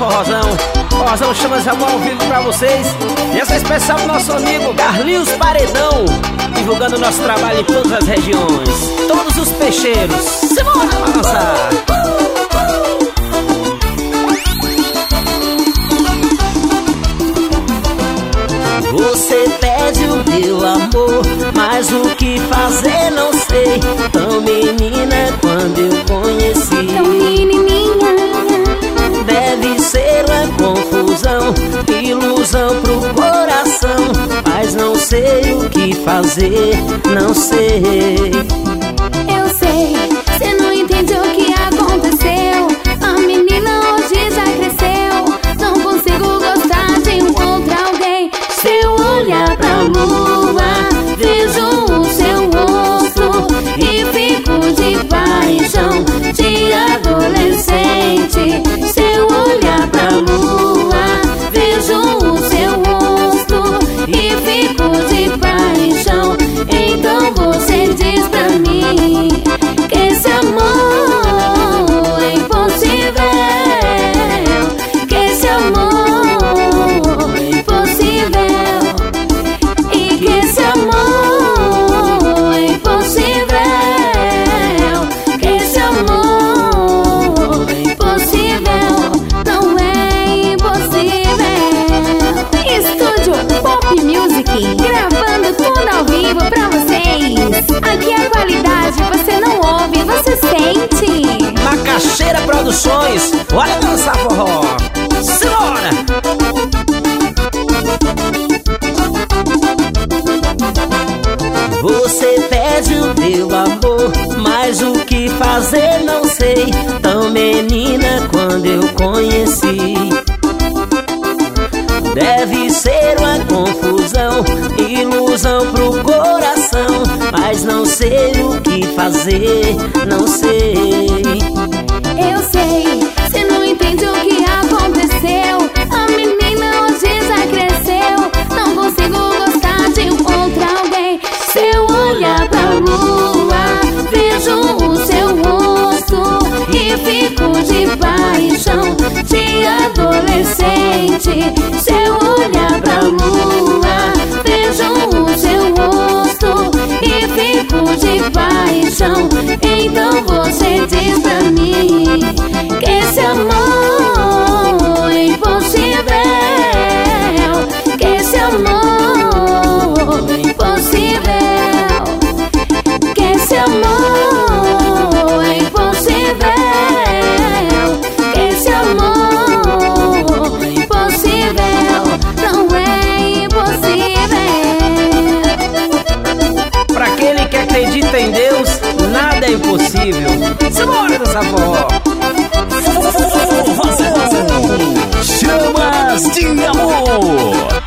forrozão. Forrozão chama essa mão ao vivo pra vocês. E essa é especial pro nosso amigo Carlinhos Paredão, divulgando o nosso trabalho em todas as regiões. Todos os peixeiros, simbora balançar. Você pede o meu amor, mas o que fazer não sei. Tão menina quando eu conheci, tão menininha. Deve ser uma confusão, ilusão pro coração, mas não sei o que fazer, não sei. Eu sei, cê não entende o que aconteceu. A menina hoje já cresceu, não consigo gostar de um outro alguém. Se eu olhar pra lua, vejo o seu rosto e fico de paixão de adolescente. Se eu olhar pra lua, vejo o seu rosto e fico de paixão. Então você diz pra mim que esse amor é impossível, que esse amor é impossível, e que esse amor é impossível, que esse amor é impossível, não é impossível. Estúdio Pop Music, gravando tudo ao vivo pra vocês. Aqui a qualidade você não ouve, você sente. Macaxeira Produções, olha dançar forró. Simbora! Você pede o meu amor, mas o que fazer não sei. Tão menina quando eu conheci, deve ser uma confusão, ilusão pro coração, mas não sei o que fazer, não sei. Eu sei, cê não entende o que aconteceu. A menina hoje já cresceu, não consigo gostar de um outro alguém. Se eu olhar pra lua, vejo o seu rosto e fico de paixão de adolescente. Se eu olhar pra lua, vejo o seu rosto e fico de paixão. Então você diz pra mim que esse amor é impossível, que esse amor é impossível, que esse amor é impossível, que esse amor é impossível, não é impossível. Pra aquele que acredita em Deus, nada é impossível. Simbora dançar forró. Chamas de amor.